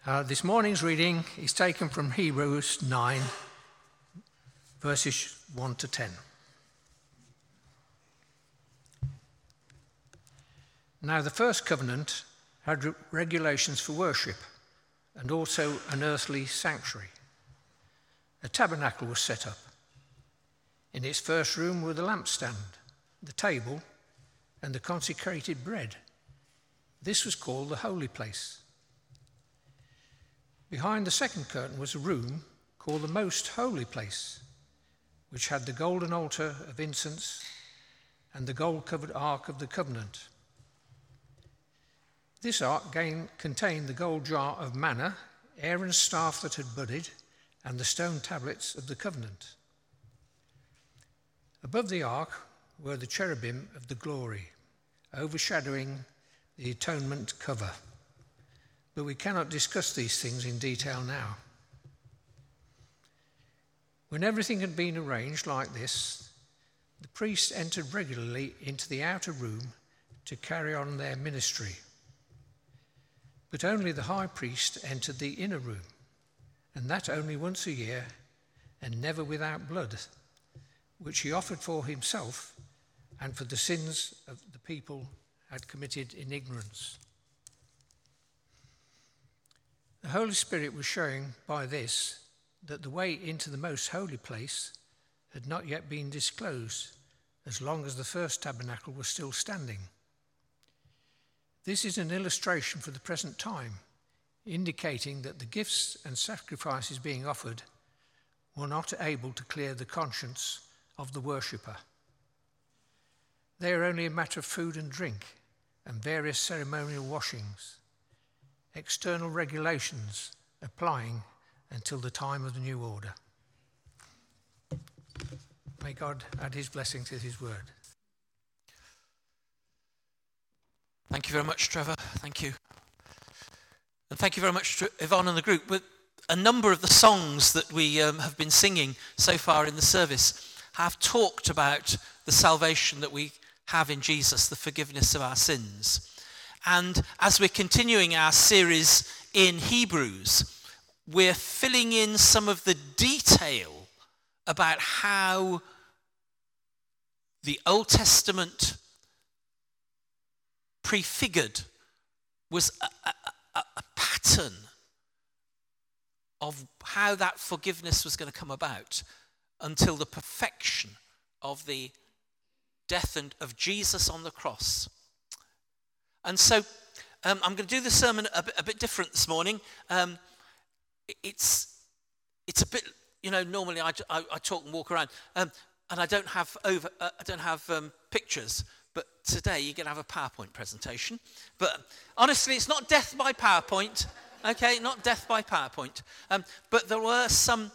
This morning's reading is taken from Hebrews 9, verses 1 to 10. Now the first covenant had regulations for worship and also an earthly sanctuary. A tabernacle was set up. In its first room were the lampstand, the table, and the consecrated bread. This was called the holy place. Behind the second curtain was a room called the most holy place, which had the golden altar of incense and the gold-covered ark of the covenant. This ark contained the gold jar of manna, Aaron's staff that had budded, and the stone tablets of the covenant. Above the ark were the cherubim of the glory, overshadowing the atonement cover. But we cannot discuss these things in detail now. When everything had been arranged like this, the priests entered regularly into the outer room to carry on their ministry. But only the high priest entered the inner room, and that only once a year, and never without blood, which he offered for himself and for the sins of the people had committed in ignorance. The Holy Spirit was showing by this that the way into the most holy place had not yet been disclosed, as long as the first tabernacle was still standing. This is an illustration for the present time, indicating that the gifts and sacrifices being offered were not able to clear the conscience of the worshipper. They are only a matter of food and drink and various ceremonial washings, external regulations applying until the time of the new order. May God add his blessing to his word. Thank you very much, Trevor. Thank you. And thank you very much to Yvonne and the group. With a number of the songs that we have been singing so far in the service have talked about the salvation that we have in Jesus, the forgiveness of our sins. And as we're continuing our series in Hebrews, we're filling in some of the detail about how the Old Testament prefigured was a pattern of how that forgiveness was going to come about until the perfection of the death of Jesus on the cross. And so I'm going to do the sermon a bit different this morning. It's a bit, normally I talk and walk around, and I don't have pictures. But today you're going to have a PowerPoint presentation. But honestly, it's not death by PowerPoint. Okay, not death by PowerPoint. But there were some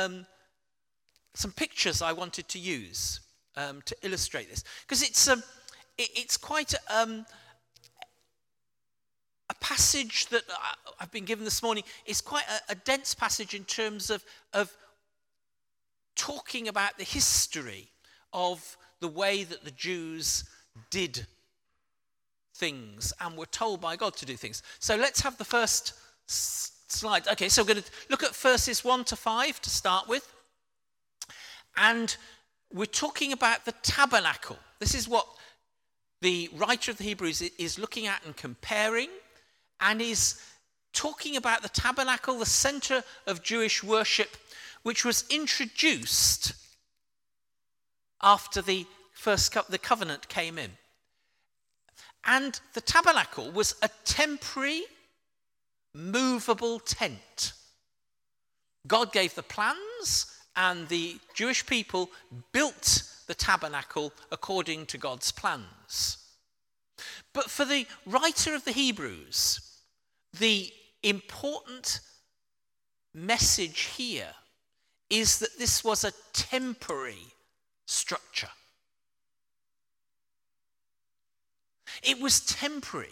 pictures I wanted to use to illustrate this, because it's quite a passage that I've been given this morning. It's quite a dense passage in terms of talking about the history of the way that the Jews did things and were told by God to do things. So let's have the first slide. Okay, so we're going to look at verses 1 to 5 to start with. And we're talking about the tabernacle. This is what the writer of the Hebrews is looking at and comparing, and is talking about the tabernacle, the center of Jewish worship, which was introduced after the covenant came in. And the tabernacle was a temporary, movable tent. God gave the plans, and the Jewish people built the tabernacle according to God's plans. But for the writer of the Hebrews, the important message here is that this was a temporary structure. It was temporary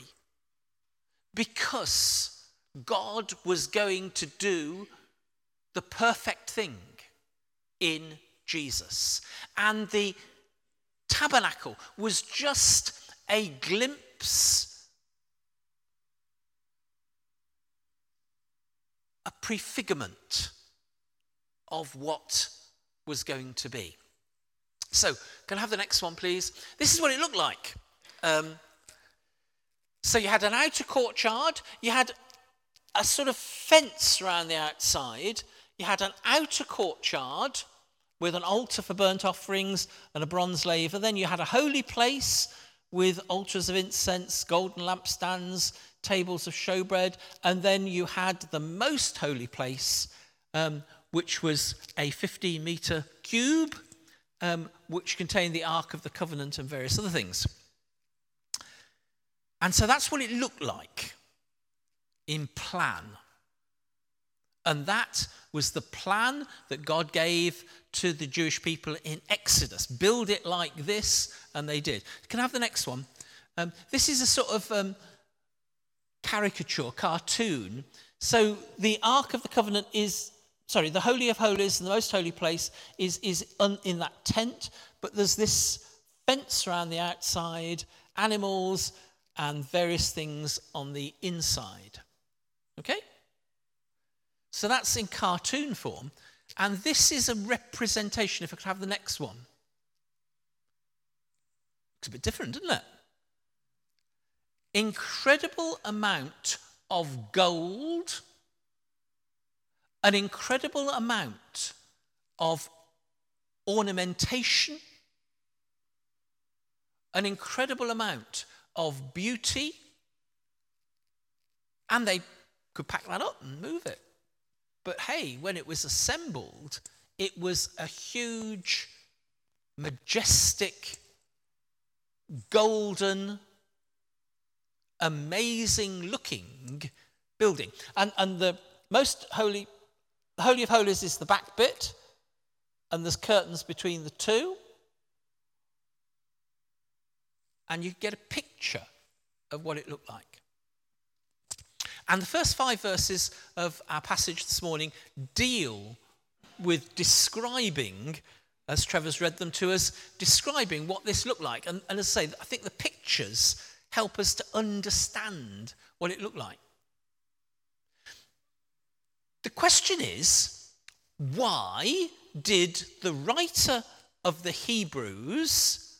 because God was going to do the perfect thing in Jesus. And the tabernacle was just a glimpse a prefigurement of what was going to be. So, can I have the next one, please? This is what it looked like. So you had an outer courtyard, you had a sort of fence around the outside, you had an outer courtyard with an altar for burnt offerings and a bronze laver. Then you had a holy place with altars of incense, golden lampstands, tables of showbread. And then you had the most holy place, which was a 15-meter cube, which contained the Ark of the Covenant and various other things. And so that's what it looked like in plan. And that was the plan that God gave to the Jewish people in Exodus. Build it like this, and they did. Can I have the next one? This is a sort of caricature, cartoon. So the Ark of the Covenant the Holy of Holies and the Most Holy Place is in that tent, but there's this fence around the outside, animals, and various things on the inside. Okay? So that's in cartoon form. And this is a representation, if I could have the next one. It's a bit different, isn't it? Incredible amount of gold, an incredible amount of ornamentation, an incredible amount of beauty, and they could pack that up and move it. But hey, when it was assembled, it was a huge, majestic, golden, amazing-looking building. And the most holy, the Holy of Holies is the back bit, and there's curtains between the two. And you get a picture of what it looked like. And the first 5 verses of our passage this morning deal with describing, as Trevor's read them to us, describing what this looked like. And as I say, I think the pictures help us to understand what it looked like. The question is, why did the writer of the Hebrews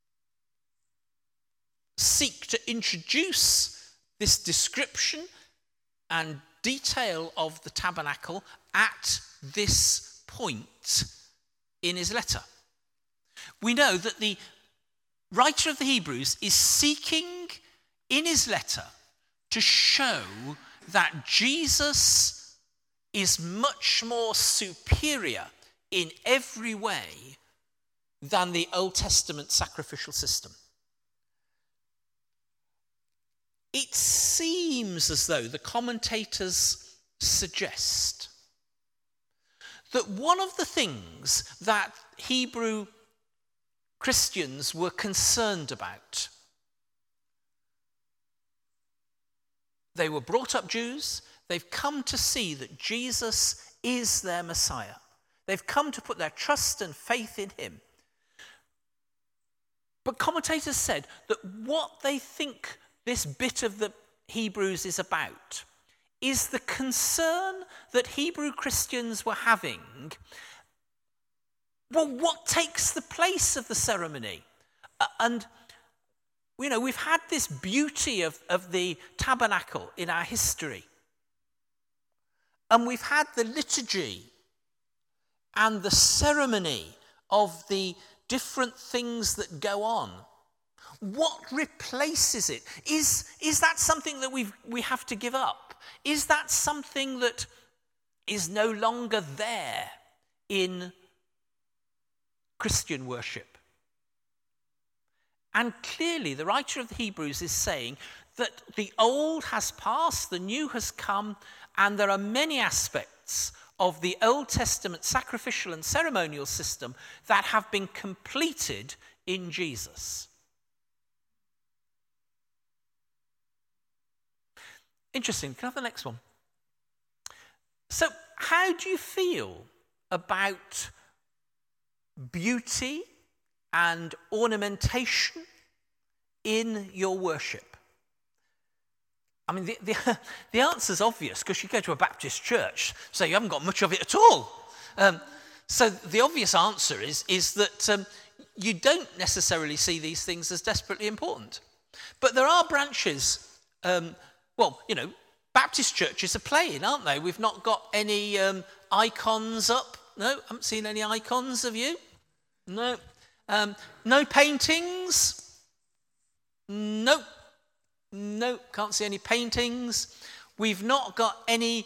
seek to introduce this description and detail of the tabernacle at this point in his letter? We know that the writer of the Hebrews is seeking in his letter to show that Jesus is much more superior in every way than the Old Testament sacrificial system. It seems as though the commentators suggest that one of the things that Hebrew Christians were concerned about, they were brought up Jews, they've come to see that Jesus is their Messiah. They've come to put their trust and faith in him. But commentators said that what they think this bit of the Hebrews is about is the concern that Hebrew Christians were having. Well, what takes the place of the ceremony? And, you know, we've had this beauty of the tabernacle in our history. And we've had the liturgy and the ceremony of the different things that go on. What replaces it? Is that something that we have to give up? Is that something that is no longer there in Christian worship? And clearly the writer of the Hebrews is saying that the old has passed, the new has come, and there are many aspects of the Old Testament sacrificial and ceremonial system that have been completed in Jesus. Interesting. Can I have the next one? So, how do you feel about beauty and ornamentation in your worship? I mean, the answer's obvious because you go to a Baptist church, so you haven't got much of it at all. So the obvious answer is that you don't necessarily see these things as desperately important. But there are branches, Baptist churches are playing, aren't they? We've not got any icons up. No, I haven't seen any icons, have you? No. No paintings? Nope. Nope, can't see any paintings. We've not got any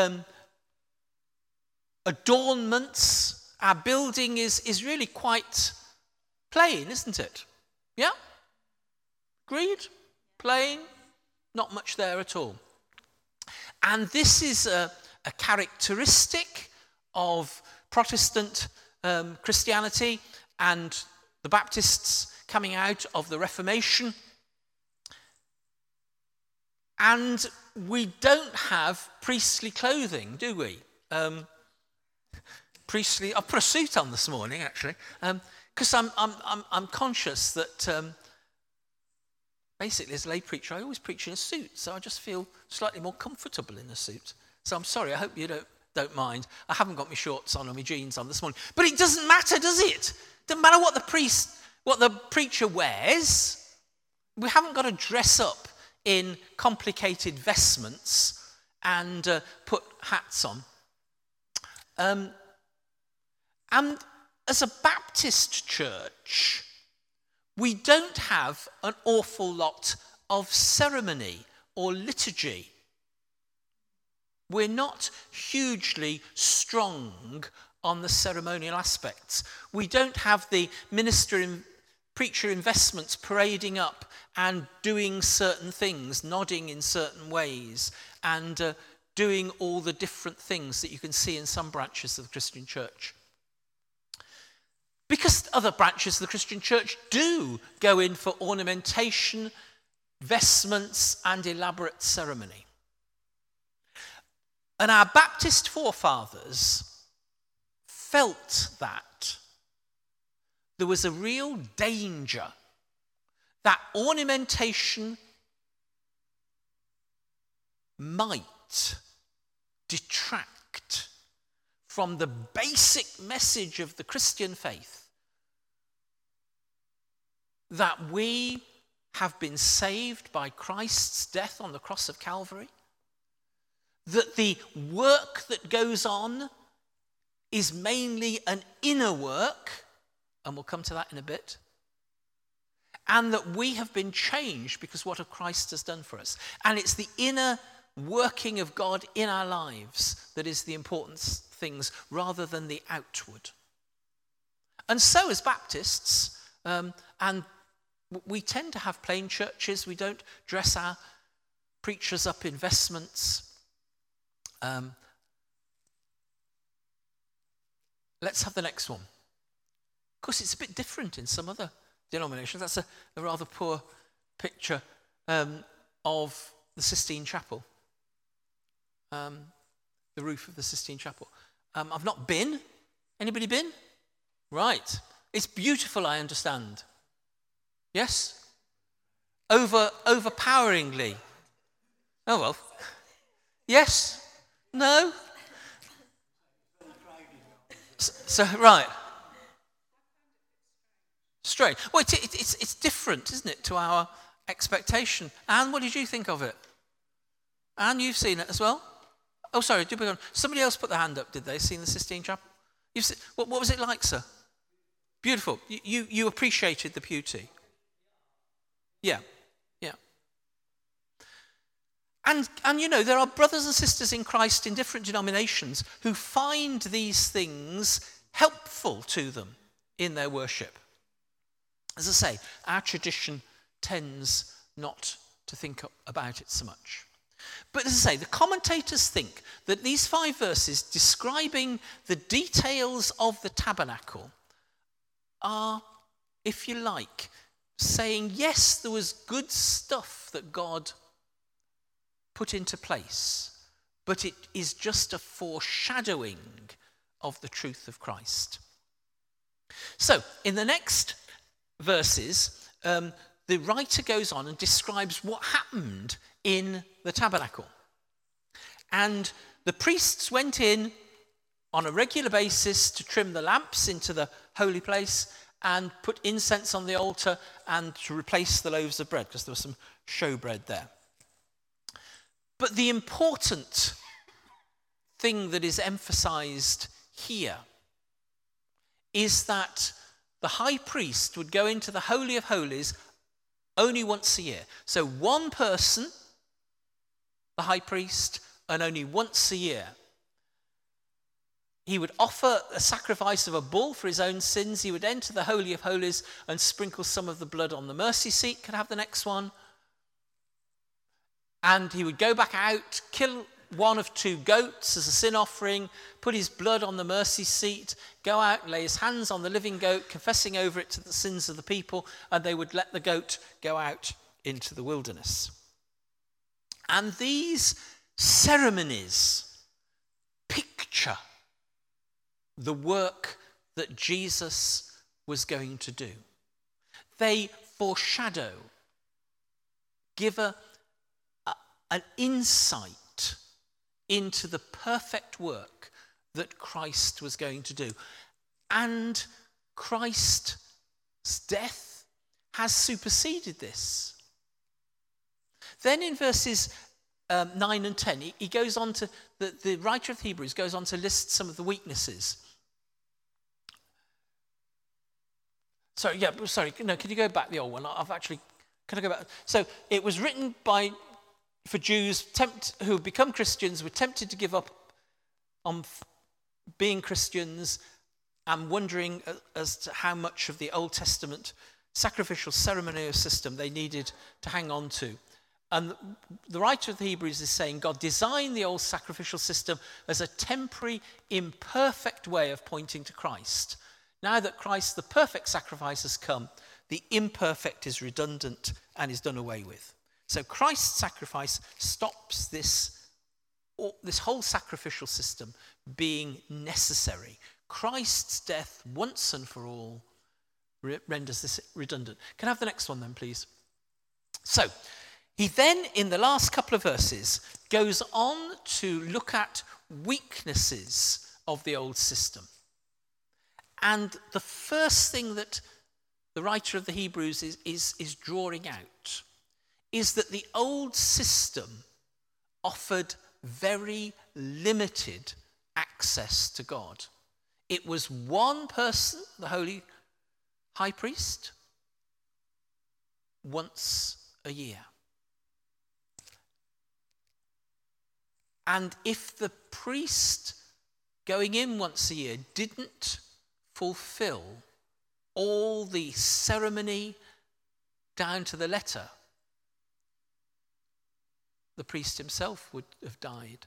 adornments. Our building is really quite plain, isn't it? Yeah? Agreed? Plain? Not much there at all. And this is a characteristic of Protestant Christianity and the Baptists coming out of the Reformation. And we don't have priestly clothing, do we? Priestly. I put a suit on this morning, actually, because I'm conscious that basically, as a lay preacher, I always preach in a suit, so I just feel slightly more comfortable in a suit. So I'm sorry. I hope you don't mind. I haven't got my shorts on or my jeans on this morning, but it doesn't matter, does it? Doesn't matter what the preacher wears. We haven't got to dress up in complicated vestments and put hats on. And as a Baptist church, we don't have an awful lot of ceremony or liturgy. We're not hugely strong on the ceremonial aspects. We don't have the preacher investments parading up and doing certain things, nodding in certain ways, and doing all the different things that you can see in some branches of the Christian church. Because other branches of the Christian church do go in for ornamentation, vestments, and elaborate ceremony. And our Baptist forefathers felt that there was a real danger that ornamentation might detract from the basic message of the Christian faith, that we have been saved by Christ's death on the cross of Calvary, that the work that goes on is mainly an inner work, and we'll come to that in a bit, and that we have been changed because what Christ has done for us. And it's the inner working of God in our lives that is the important things rather than the outward. And so as Baptists, and we tend to have plain churches. We don't dress our preachers up in vestments. Let's have the next one. Of course, it's a bit different in some other denominations. That's a rather poor picture of the Sistine Chapel, the roof of the Sistine Chapel. I've not been. Anybody been? Right. It's beautiful, I understand. Yes? Overpoweringly. Oh, well. Yes? No? So right. Strange. Well, it's different, isn't it, to our expectation. Anne, what did you think of it? Anne, you've seen it as well? Oh, sorry, somebody else put their hand up, did they? Seen the Sistine Chapel? You've seen, what was it like, sir? Beautiful. You appreciated the beauty. Yeah. And you know, there are brothers and sisters in Christ in different denominations who find these things helpful to them in their worship. As I say, our tradition tends not to think about it so much. But as I say, the commentators think that these 5 verses describing the details of the tabernacle are, if you like, saying, yes, there was good stuff that God put into place, but it is just a foreshadowing of the truth of Christ. So, in the next verses, the the writer goes on and describes what happened in the tabernacle. And the priests went in on a regular basis to trim the lamps into the holy place and put incense on the altar and to replace the loaves of bread, because there was some showbread there. But the important thing that is emphasized here is that the high priest would go into the Holy of Holies only once a year. So one person, the high priest, and only once a year. He would offer a sacrifice of a bull for his own sins. He would enter the Holy of Holies and sprinkle some of the blood on the mercy seat. Can I have the next one? And he would go back out, kill one of 2 goats as a sin offering, put his blood on the mercy seat, go out and lay his hands on the living goat, confessing over it to the sins of the people, and they would let the goat go out into the wilderness. And these ceremonies picture the work that Jesus was going to do. They foreshadow, give an insight into the perfect work that Christ was going to do. And Christ's death has superseded this. Then in verses 9 and 10, he goes on to, the writer of Hebrews goes on to list some of the weaknesses. Can you go back the old one? Can I go back? So it was written for Jews who had become Christians, were tempted to give up on being Christians and wondering as to how much of the Old Testament sacrificial ceremonial system they needed to hang on to. And the writer of the Hebrews is saying God designed the old sacrificial system as a temporary, imperfect way of pointing to Christ. Now that Christ, the perfect sacrifice, has come, the imperfect is redundant and is done away with. So Christ's sacrifice stops this whole sacrificial system being necessary. Christ's death once and for all renders this redundant. Can I have the next one then, please? So he then, in the last couple of verses, goes on to look at weaknesses of the old system. And the first thing that the writer of the Hebrews is drawing out is that the old system offered very limited access to God. It was one person, the holy high priest, once a year. And if the priest going in once a year didn't fulfill all the ceremony down to the letter, the priest himself would have died.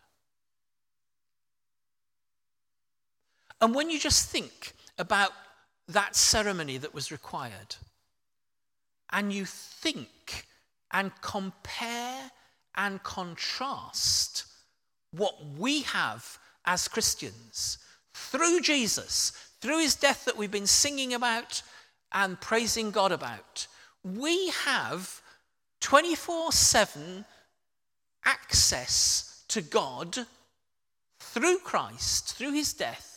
And when you just think about that ceremony that was required, and you think and compare and contrast what we have as Christians through Jesus, through his death that we've been singing about and praising God about, we have 24/7 access to God through Christ, through his death.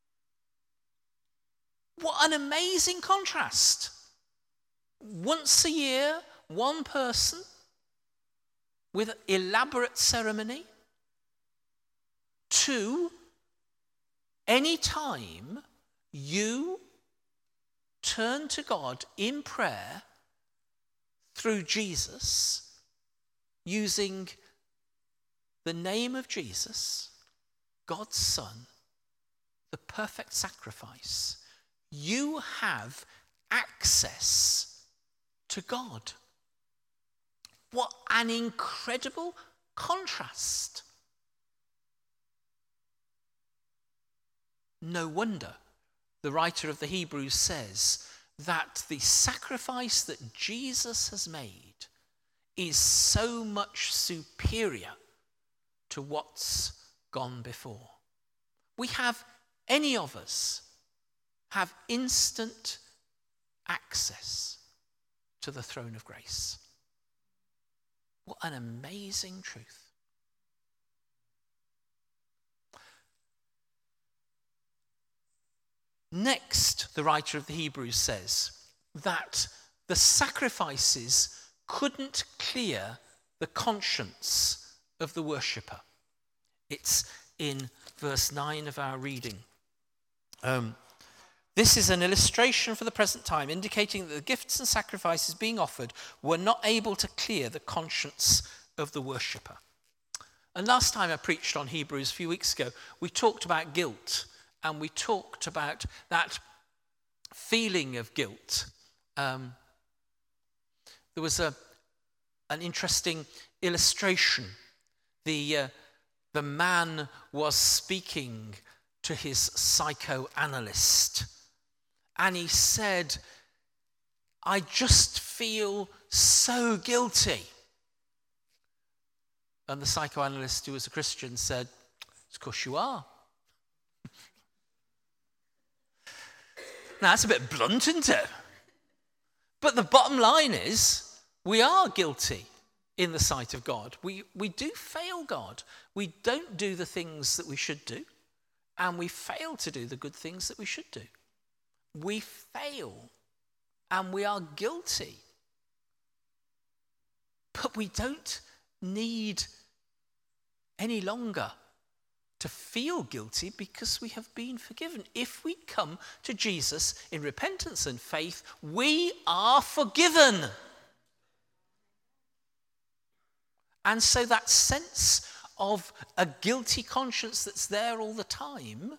What an amazing contrast. Once a year, one person with elaborate ceremony, to any time you turn to God in prayer through Jesus, using the name of Jesus, God's Son, the perfect sacrifice, you have access to God. What an incredible contrast. No wonder the writer of the Hebrews says that the sacrifice that Jesus has made is so much superior to what's gone before. Any of us have instant access to the throne of grace. What an amazing truth. Next, the writer of the Hebrews says that the sacrifices couldn't clear the conscience of the worshipper. It's in verse 9 of our reading. This is an illustration for the present time, indicating that the gifts and sacrifices being offered were not able to clear the conscience of the worshipper. And last time I preached on Hebrews a few weeks ago, we talked about guilt, and we talked about that feeling of guilt. There was an interesting illustration. The man was speaking to his psychoanalyst, and he said, "I just feel so guilty." And the psychoanalyst, who was a Christian, said, "Of course you are." Now, that's a bit blunt, isn't it? But the bottom line is, we are guilty in the sight of God. We do fail God. We don't do the things that we should do, and we fail to do the good things that we should do. We fail, and we are guilty. But we don't need any longer to feel guilty, because we have been forgiven. If we come to Jesus in repentance and faith, we are forgiven. And so that sense of a guilty conscience that's there all the time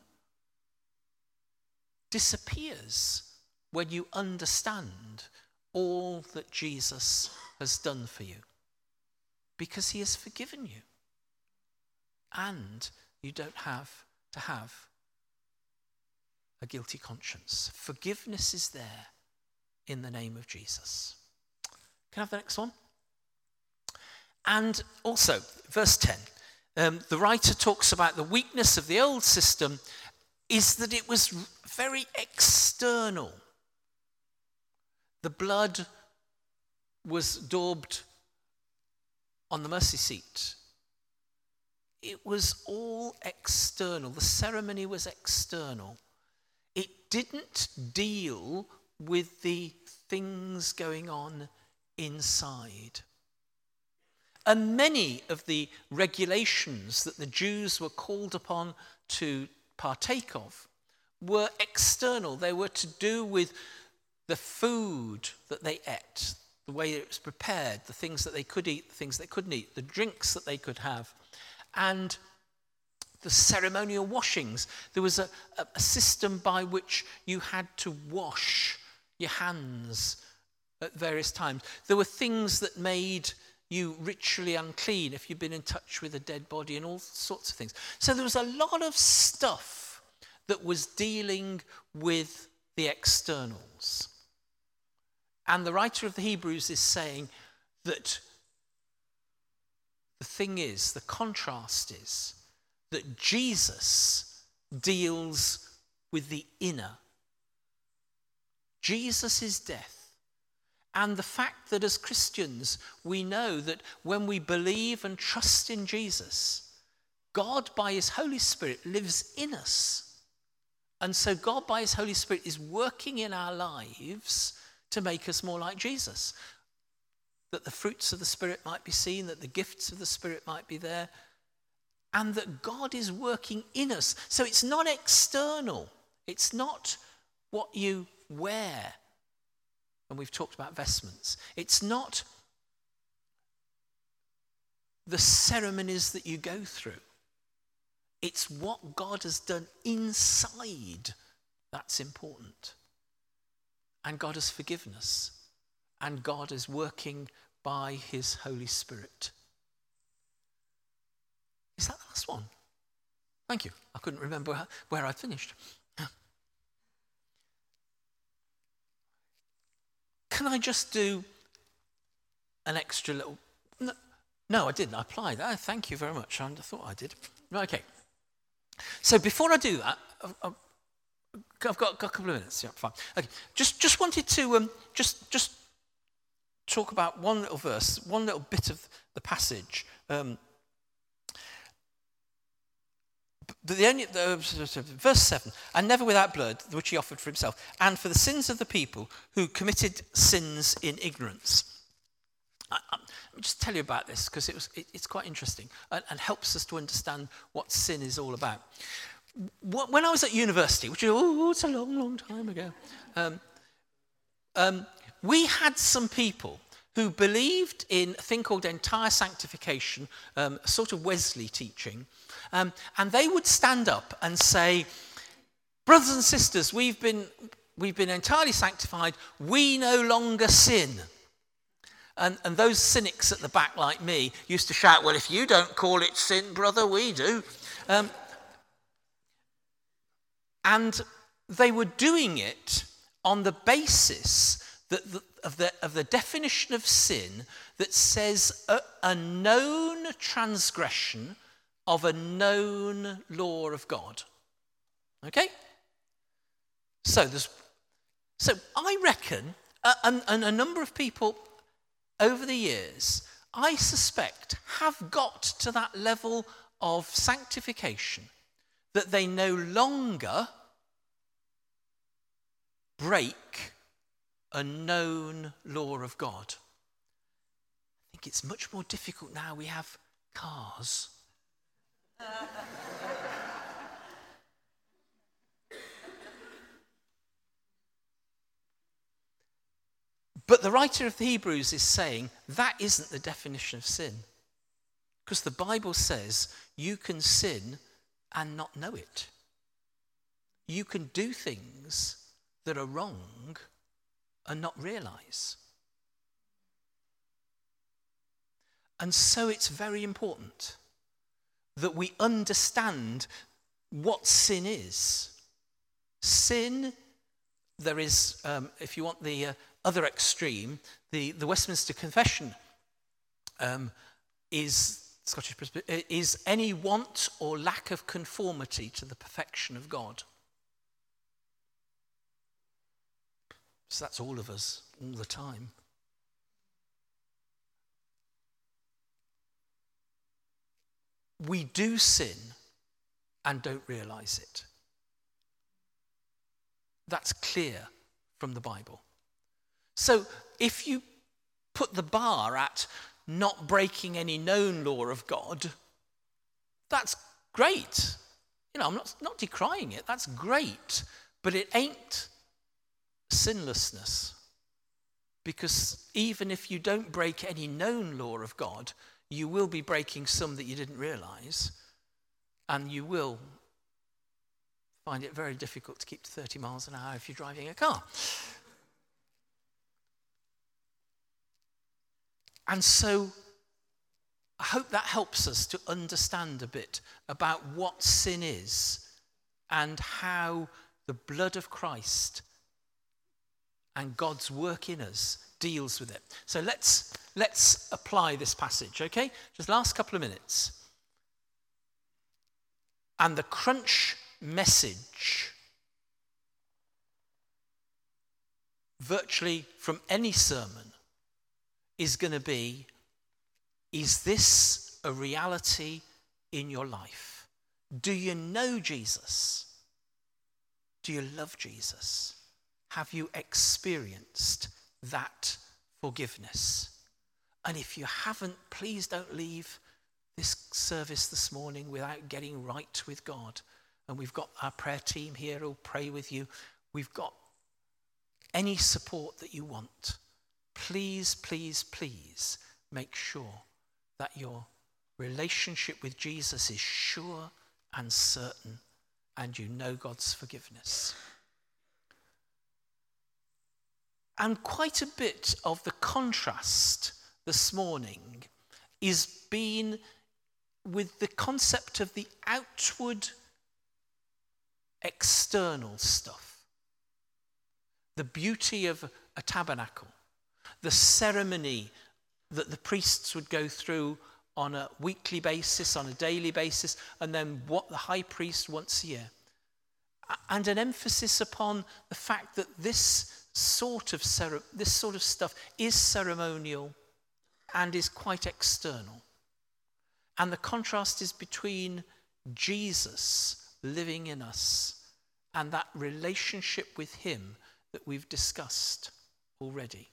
disappears when you understand all that Jesus has done for you, because he has forgiven you. And you don't have to have a guilty conscience. Forgiveness is there in the name of Jesus. Can I have the next one? And also, verse 10, the writer talks about the weakness of the old system is that it was very external. The blood was daubed on the mercy seat. It was all external. The ceremony was external. It didn't deal with the things going on inside. And many of the regulations that the Jews were called upon to partake of were external. They were to do with the food that they ate, the way it was prepared, the things that they could eat, the things they couldn't eat, the drinks that they could have, and the ceremonial washings. There was a system by which you had to wash your hands at various times. There were things that made you ritually unclean if you'd been in touch with a dead body, and all sorts of things. So there was a lot of stuff that was dealing with the externals. And the writer of the Hebrews is saying that the thing is, the contrast is, that Jesus deals with the inner. Jesus' death, and the fact that as Christians we know that when we believe and trust in Jesus, God by his Holy Spirit lives in us. And so God by his Holy Spirit is working in our lives to make us more like Jesus. That the fruits of the Spirit might be seen, that the gifts of the Spirit might be there, and that God is working in us. So it's not external. It's not what you wear. And we've talked about vestments. It's not the ceremonies that you go through. It's what God has done inside that's important. And God has forgiven us. And God is working by his Holy Spirit. Is that the last one? Thank you. I couldn't remember where I'd finished. Can I just do an extra little... No, I didn't. I applied. Oh, thank you very much. I thought I did. Okay. So before I do that, I've got a couple of minutes. Yeah, fine. Okay. Just wanted to just talk about one little verse, one little bit of the passage. Verse 7, and never without blood, which he offered for himself, and for the sins of the people who committed sins in ignorance. Let me just tell you about this, because it's quite interesting and helps us to understand what sin is all about. When I was at university, which is it's a long, long time ago, we had some people who believed in a thing called entire sanctification, a sort of Wesley teaching, and they would stand up and say, brothers and sisters, we've been entirely sanctified, we no longer sin. And those cynics at the back like me used to shout, well, if you don't call it sin, brother, we do. And they were doing it on the basis of the definition of sin that says a known transgression of a known law of God. Okay? So I reckon, and a number of people over the years, I suspect, have got to that level of sanctification that they no longer break a known law of God. I think it's much more difficult now we have cars. But the writer of the Hebrews is saying that isn't the definition of sin. Because the Bible says you can sin and not know it. You can do things that are wrong and not realize. And so it's very important that we understand what sin is. Sin, there is, if you want the other extreme, the Westminster Confession is any want or lack of conformity to the perfection of God. So that's all of us, all the time. We do sin and don't realize it. That's clear from the Bible. So if you put the bar at not breaking any known law of God, that's great. I'm not decrying it. That's great. But it ain't sinlessness. Because even if you don't break any known law of God, you will be breaking some that you didn't realize, and you will find it very difficult to keep to 30 miles an hour if you're driving a car. And so I hope that helps us to understand a bit about what sin is and how the blood of Christ and God's work in us deals with it. So let's apply this passage, okay? Just last couple of minutes. And the crunch message, virtually from any sermon, is going to be, is this a reality in your life? Do you know Jesus? Do you love Jesus? Have you experienced that forgiveness? And if you haven't, please don't leave this service this morning without getting right with God. And we've got our prayer team here who'll pray with you. We've got any support that you want. Please, please, please make sure that your relationship with Jesus is sure and certain and you know God's forgiveness. And quite a bit of the contrast this morning is being with the concept of the outward external stuff. The beauty of a tabernacle. The ceremony that the priests would go through on a weekly basis, on a daily basis, and then what the high priest once a year. And an emphasis upon the fact that this sort of stuff is ceremonial and is quite external. And the contrast is between Jesus living in us and that relationship with him that we've discussed already.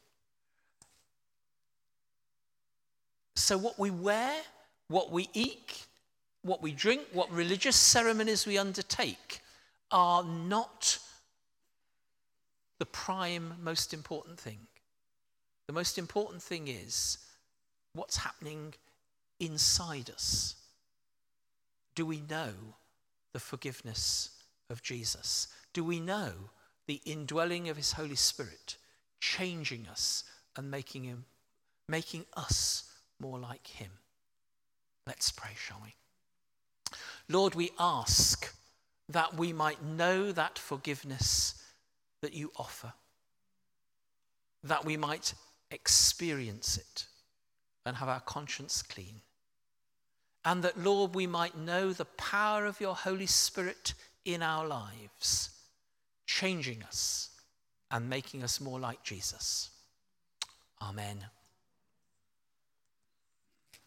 So what we wear, what we eat, what we drink, what religious ceremonies we undertake are not the prime most important thing. The most important thing is what's happening inside us. Do we know the forgiveness of Jesus? Do we know the indwelling of his Holy Spirit, changing us and making us more like him? Let's pray, shall we? Lord, we ask that we might know that forgiveness that you offer, that we might experience it and have our conscience clean. And that, Lord, we might know the power of your Holy Spirit in our lives, changing us and making us more like Jesus. Amen.